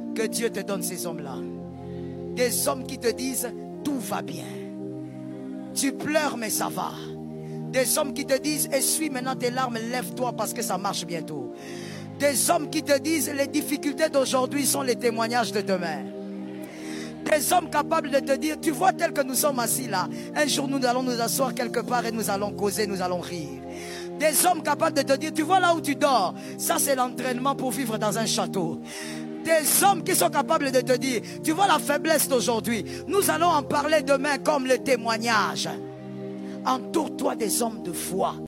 Que Dieu te donne ces hommes-là. Des hommes qui te disent tout va bien. Tu pleures mais ça va. Des hommes qui te disent essuie maintenant tes larmes, lève-toi parce que ça marche bientôt. Des hommes qui te disent les difficultés d'aujourd'hui sont les témoignages de demain. Des hommes capables de te dire, tu vois tel que nous sommes assis là, un jour nous allons nous asseoir quelque part et nous allons causer, nous allons rire. Des hommes capables de te dire, tu vois là où tu dors, ça c'est l'entraînement pour vivre dans un château. Des hommes qui sont capables de te dire, tu vois la faiblesse d'aujourd'hui, nous allons en parler demain comme le témoignage. Entoure-toi des hommes de foi.